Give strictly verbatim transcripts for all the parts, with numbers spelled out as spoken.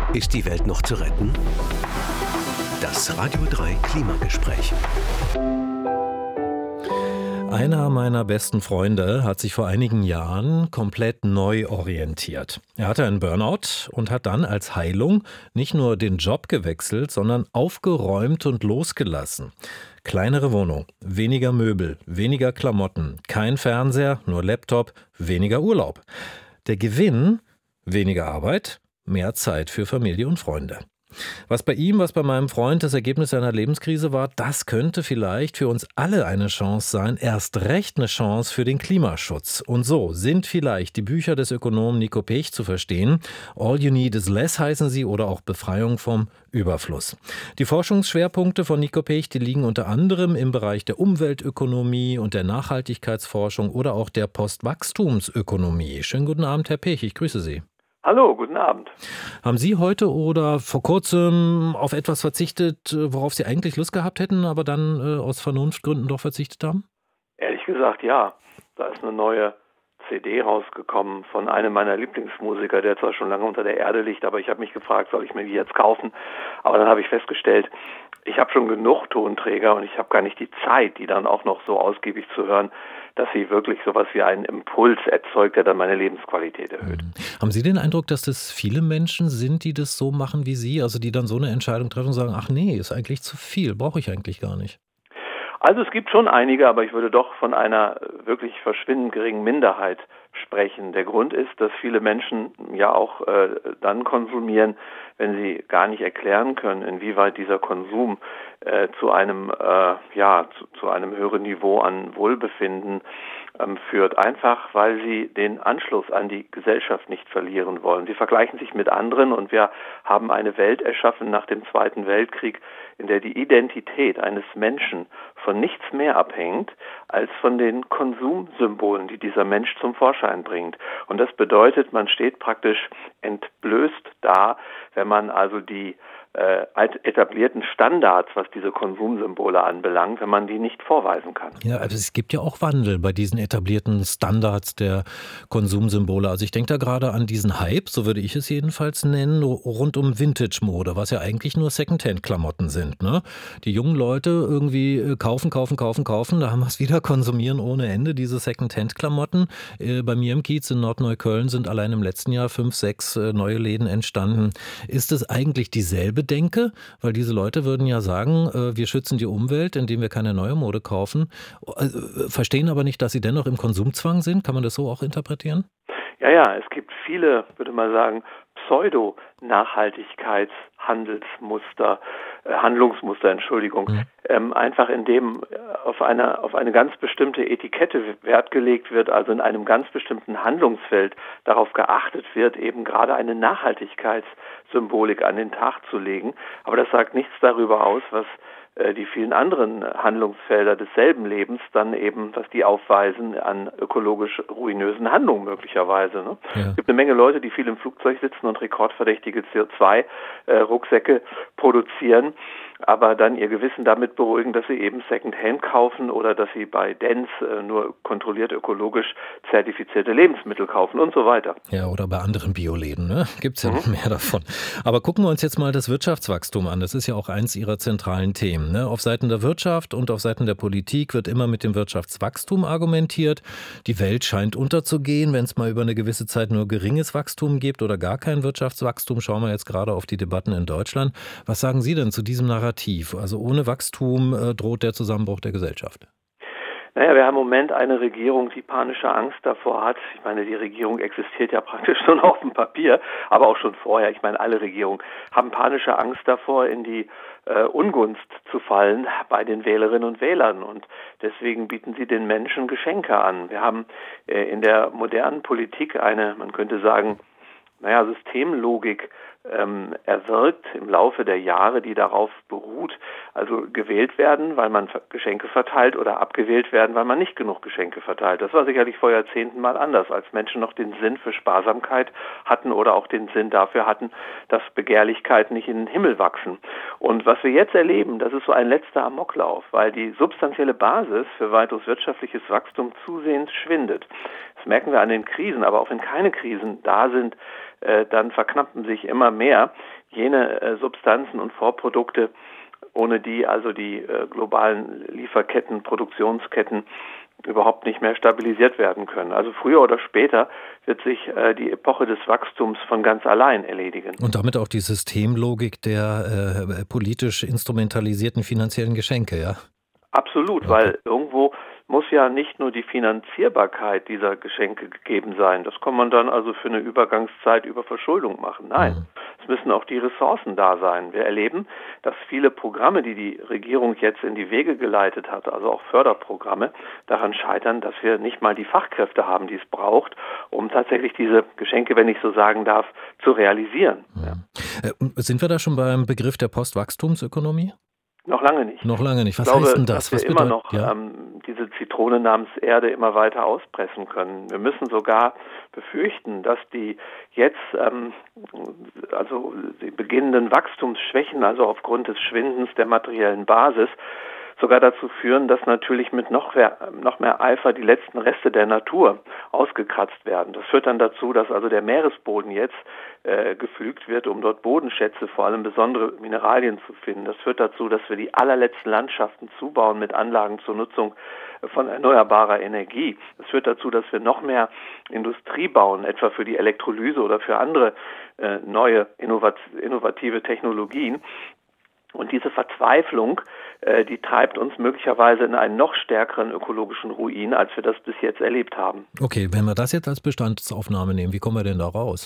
Ist die Welt noch zu retten? Das Radio drei Klimagespräch. Einer meiner besten Freunde hat sich vor einigen Jahren komplett neu orientiert. Er hatte einen Burnout und hat dann als Heilung nicht nur den Job gewechselt, sondern aufgeräumt und losgelassen. Kleinere Wohnung, weniger Möbel, weniger Klamotten, kein Fernseher, nur Laptop, weniger Urlaub. Der Gewinn: weniger Arbeit, mehr Zeit für Familie und Freunde. Was bei ihm, was bei meinem Freund das Ergebnis seiner Lebenskrise war, das könnte vielleicht für uns alle eine Chance sein, erst recht eine Chance für den Klimaschutz. Und so sind vielleicht die Bücher des Ökonomen Nico Pech zu verstehen. All You Need Is Less heißen sie, oder auch Befreiung vom Überfluss. Die Forschungsschwerpunkte von Nico Pech, die liegen unter anderem im Bereich der Umweltökonomie und der Nachhaltigkeitsforschung oder auch der Postwachstumsökonomie. Schönen guten Abend, Herr Pech, ich grüße Sie. Hallo, guten Abend. Haben Sie heute oder vor kurzem auf etwas verzichtet, worauf Sie eigentlich Lust gehabt hätten, aber dann äh, aus Vernunftgründen doch verzichtet haben? Ehrlich gesagt, ja. Da ist eine neue C D rausgekommen von einem meiner Lieblingsmusiker, der zwar schon lange unter der Erde liegt, aber ich habe mich gefragt, soll ich mir die jetzt kaufen? Aber dann habe ich festgestellt, ich habe schon genug Tonträger und ich habe gar nicht die Zeit, die dann auch noch so ausgiebig zu hören, dass sie wirklich sowas wie einen Impuls erzeugt, der dann meine Lebensqualität erhöht. Mhm. Haben Sie den Eindruck, dass das viele Menschen sind, die das so machen wie Sie, also die dann so eine Entscheidung treffen und sagen, ach nee, ist eigentlich zu viel, brauche ich eigentlich gar nicht? Also es gibt schon einige, aber ich würde doch von einer wirklich verschwindend geringen Minderheit sprechen. Der Grund ist, dass viele Menschen ja auch äh, dann konsumieren, wenn sie gar nicht erklären können, inwieweit dieser Konsum äh, zu einem äh, ja zu, zu einem höheren Niveau an Wohlbefinden ähm, führt. Einfach, weil sie den Anschluss an die Gesellschaft nicht verlieren wollen. Sie vergleichen sich mit anderen und wir haben eine Welt erschaffen nach dem Zweiten Weltkrieg, in der die Identität eines Menschen von nichts mehr abhängt als von den Konsumsymbolen, die dieser Mensch zum Vorschein bringt. Und das bedeutet, man steht praktisch entblößt da, wenn man also die äh, etablierten Standards, was diese Konsumsymbole anbelangt, wenn man die nicht vorweisen kann. Ja, also es gibt ja auch Wandel bei diesen etablierten Standards der Konsumsymbole. Also ich denke da gerade an diesen Hype, so würde ich es jedenfalls nennen, rund um Vintage-Mode, was ja eigentlich nur Secondhand-Klamotten sind, ne? Die jungen Leute irgendwie kaufen, kaufen, kaufen, kaufen, da haben wir es wieder, konsumieren ohne Ende, diese Secondhand-Klamotten. Äh, bei mir im Kiez in Nordneukölln sind allein im letzten Jahr fünf, sechs äh, neue Läden entstanden. Ist es eigentlich dieselbe Denke? Weil diese Leute würden ja sagen, äh, wir schützen die Umwelt, indem wir keine neue Mode kaufen, äh, verstehen aber nicht, dass sie dennoch im Konsumzwang sind. Kann man das so auch interpretieren? Ja, ja, es gibt viele, würde man sagen, Pseudo-Nachhaltigkeitshandelsmuster, äh, Handlungsmuster, Entschuldigung, Mhm. ähm, einfach indem auf eine, auf eine ganz bestimmte Etikette Wert gelegt wird, also in einem ganz bestimmten Handlungsfeld darauf geachtet wird, eben gerade eine Nachhaltigkeitssymbolik an den Tag zu legen. Aber das sagt nichts darüber aus, was äh, die vielen anderen Handlungsfelder desselben Lebens dann eben, was die aufweisen an ökologisch ruinösen Handlungen möglicherweise. Ne? Ja. Es gibt eine Menge Leute, die viel im Flugzeug sitzen und rekordverdächtige C O zwei Rucksäcke produzieren, aber dann ihr Gewissen damit beruhigen, dass sie eben Secondhand kaufen oder dass sie bei Dents äh, nur kontrolliert ökologisch zertifizierte Lebensmittel kaufen und so weiter. Ja, oder bei anderen Bioläden, ne? Gibt es ja Mhm. noch mehr davon. Aber gucken wir uns jetzt mal das Wirtschaftswachstum an. Das ist ja auch eins Ihrer zentralen Themen, ne? Auf Seiten der Wirtschaft und auf Seiten der Politik wird immer mit dem Wirtschaftswachstum argumentiert. Die Welt scheint unterzugehen, wenn es mal über eine gewisse Zeit nur geringes Wachstum gibt oder gar kein Wirtschaftswachstum. Schauen wir jetzt gerade auf die Debatten in Deutschland. Was sagen Sie denn zu diesem Narrativ? Also ohne Wachstum äh, droht der Zusammenbruch der Gesellschaft. Naja, wir haben im Moment eine Regierung, die panische Angst davor hat. Ich meine, die Regierung existiert ja praktisch schon auf dem Papier, aber auch schon vorher. Ich meine, alle Regierungen haben panische Angst davor, in die äh, Ungunst zu fallen bei den Wählerinnen und Wählern. Und deswegen bieten sie den Menschen Geschenke an. Wir haben äh, in der modernen Politik eine, man könnte sagen, naja, Systemlogik ähm, erwirkt im Laufe der Jahre, die darauf beruht, also gewählt werden, weil man Geschenke verteilt oder abgewählt werden, weil man nicht genug Geschenke verteilt. Das war sicherlich vor Jahrzehnten mal anders, als Menschen noch den Sinn für Sparsamkeit hatten oder auch den Sinn dafür hatten, dass Begehrlichkeiten nicht in den Himmel wachsen. Und was wir jetzt erleben, das ist so ein letzter Amoklauf, weil die substanzielle Basis für weiteres wirtschaftliches Wachstum zusehends schwindet. Das merken wir an den Krisen, aber auch wenn keine Krisen da sind, äh, dann verknappen sich immer mehr jene äh, Substanzen und Vorprodukte, ohne die also die äh, globalen Lieferketten, Produktionsketten überhaupt nicht mehr stabilisiert werden können. Also früher oder später wird sich äh, die Epoche des Wachstums von ganz allein erledigen. Und damit auch die Systemlogik der äh, politisch instrumentalisierten finanziellen Geschenke, ja? Absolut, Okay. weil irgendwo muss ja nicht nur die Finanzierbarkeit dieser Geschenke gegeben sein. Das kann man dann also für eine Übergangszeit über Verschuldung machen. Nein, Mhm. es müssen auch die Ressourcen da sein. Wir erleben, dass viele Programme, die die Regierung jetzt in die Wege geleitet hat, also auch Förderprogramme, daran scheitern, dass wir nicht mal die Fachkräfte haben, die es braucht, um tatsächlich diese Geschenke, wenn ich so sagen darf, zu realisieren. Ja. Äh, sind wir da schon beim Begriff der Postwachstumsökonomie? Noch lange nicht. Noch lange nicht. Ich Was heißt glaube, denn dass das? wir Was immer bedeutet, noch ja? ähm, diese Zitrone namens Erde immer weiter auspressen können. Wir müssen sogar befürchten, dass die jetzt, ähm, also die beginnenden Wachstumsschwächen, also aufgrund des Schwindens der materiellen Basis, sogar dazu führen, dass natürlich mit noch mehr, noch mehr Eifer die letzten Reste der Natur ausgekratzt werden. Das führt dann dazu, dass also der Meeresboden jetzt äh, gepflügt wird, um dort Bodenschätze, vor allem besondere Mineralien zu finden. Das führt dazu, dass wir die allerletzten Landschaften zubauen mit Anlagen zur Nutzung von erneuerbarer Energie. Das führt dazu, dass wir noch mehr Industrie bauen, etwa für die Elektrolyse oder für andere äh, neue innovat- innovative Technologien. Und diese Verzweiflung, äh, die treibt uns möglicherweise in einen noch stärkeren ökologischen Ruin, als wir das bis jetzt erlebt haben. Okay, wenn wir das jetzt als Bestandsaufnahme nehmen, wie kommen wir denn da raus?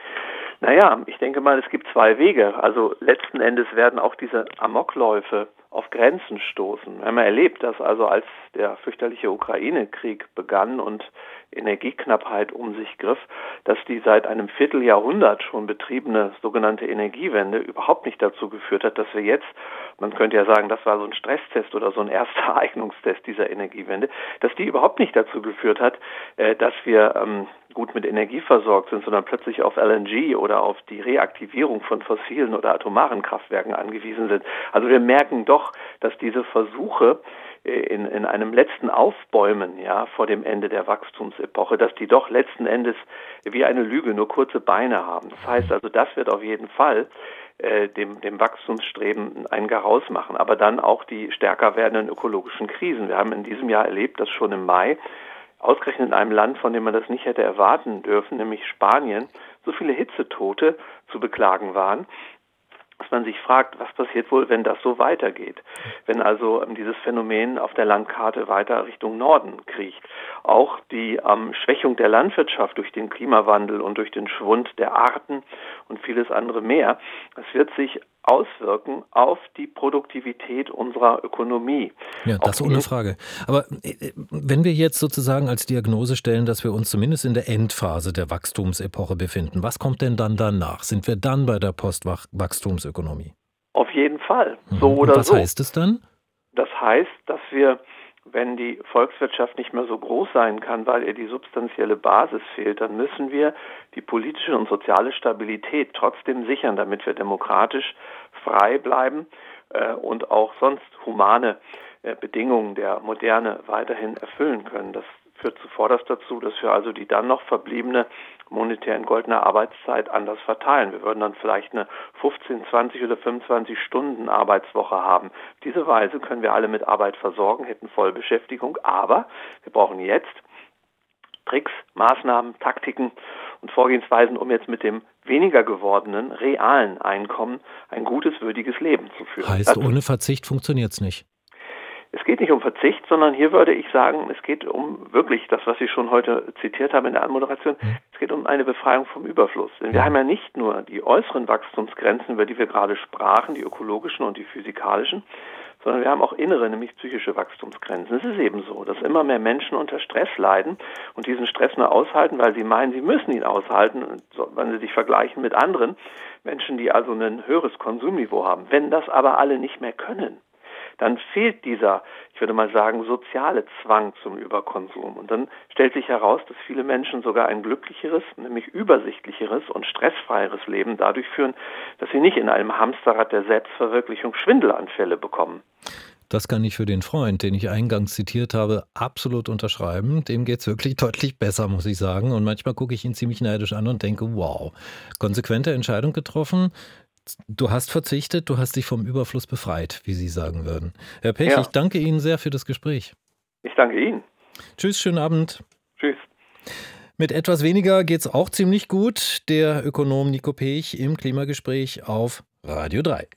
Naja, ich denke mal, es gibt zwei Wege. Also letzten Endes werden auch diese Amokläufe auf Grenzen stoßen. Wir haben ja erlebt, dass also als der fürchterliche Ukraine-Krieg begann und Energieknappheit um sich griff, dass die seit einem Vierteljahrhundert schon betriebene sogenannte Energiewende überhaupt nicht dazu geführt hat, dass wir jetzt, man könnte ja sagen, das war so ein Stresstest oder so ein erster Eignungstest dieser Energiewende, dass die überhaupt nicht dazu geführt hat, dass wir ähm, gut mit Energie versorgt sind, sondern plötzlich auf L N G oder auf die Reaktivierung von fossilen oder atomaren Kraftwerken angewiesen sind. Also wir merken doch, dass diese Versuche in, in einem letzten Aufbäumen, ja, vor dem Ende der Wachstumsepoche, dass die doch letzten Endes wie eine Lüge nur kurze Beine haben. Das heißt also, das wird auf jeden Fall äh, dem, dem Wachstumsstreben einen Garaus machen, aber dann auch die stärker werdenden ökologischen Krisen. Wir haben in diesem Jahr erlebt, dass schon im Mai ausgerechnet in einem Land, von dem man das nicht hätte erwarten dürfen, nämlich Spanien, so viele Hitzetote zu beklagen waren, dass man sich fragt, was passiert wohl, wenn das so weitergeht? Wenn also ähm, dieses Phänomen auf der Landkarte weiter Richtung Norden kriecht. Auch die ähm, Schwächung der Landwirtschaft durch den Klimawandel und durch den Schwund der Arten und vieles andere mehr, das wird sich auswirken auf die Produktivität unserer Ökonomie. Ja, das ohne Frage. Aber äh, wenn wir jetzt sozusagen als Diagnose stellen, dass wir uns zumindest in der Endphase der Wachstumsepoche befinden, was kommt denn dann danach? Sind wir dann bei der Postwachstumsökonomie? Auf jeden Fall, Mhm. so Und oder was so. heißt es dann? Das heißt, dass wir, wenn die Volkswirtschaft nicht mehr so groß sein kann, weil ihr die substanzielle Basis fehlt, dann müssen wir die politische und soziale Stabilität trotzdem sichern, damit wir demokratisch frei bleiben äh, und auch sonst humane äh, Bedingungen der Moderne weiterhin erfüllen können. Das führt zuvorderst dazu, dass wir also die dann noch verbliebene monetär in goldener Arbeitszeit anders verteilen. Wir würden dann vielleicht eine fünfzehn, zwanzig oder fünfundzwanzig Stunden Arbeitswoche haben. Auf diese Weise können wir alle mit Arbeit versorgen, hätten Vollbeschäftigung, aber wir brauchen jetzt Tricks, Maßnahmen, Taktiken und Vorgehensweisen, um jetzt mit dem weniger gewordenen, realen Einkommen ein gutes, würdiges Leben zu führen. Heißt, Das ohne Verzicht funktioniert es nicht. Es geht nicht um Verzicht, sondern hier würde ich sagen, es geht um wirklich das, was Sie schon heute zitiert haben in der Anmoderation, es geht um eine Befreiung vom Überfluss. Denn wir haben ja nicht nur die äußeren Wachstumsgrenzen, über die wir gerade sprachen, die ökologischen und die physikalischen, sondern wir haben auch innere, nämlich psychische Wachstumsgrenzen. Es ist eben so, dass immer mehr Menschen unter Stress leiden und diesen Stress nur aushalten, weil sie meinen, sie müssen ihn aushalten, wenn sie sich vergleichen mit anderen Menschen, die also ein höheres Konsumniveau haben. Wenn das aber alle nicht mehr können, dann fehlt dieser, ich würde mal sagen, soziale Zwang zum Überkonsum. Und dann stellt sich heraus, dass viele Menschen sogar ein glücklicheres, nämlich übersichtlicheres und stressfreieres Leben dadurch führen, dass sie nicht in einem Hamsterrad der Selbstverwirklichung Schwindelanfälle bekommen. Das kann ich für den Freund, den ich eingangs zitiert habe, absolut unterschreiben. Dem geht es wirklich deutlich besser, muss ich sagen. Und manchmal gucke ich ihn ziemlich neidisch an und denke, wow, konsequente Entscheidung getroffen. Du hast verzichtet, du hast dich vom Überfluss befreit, wie Sie sagen würden. Herr Pech, Ja. ich danke Ihnen sehr für das Gespräch. Ich danke Ihnen. Tschüss, schönen Abend. Tschüss. Mit etwas weniger geht's auch ziemlich gut. Der Ökonom Nico Pech im Klimagespräch auf Radio drei.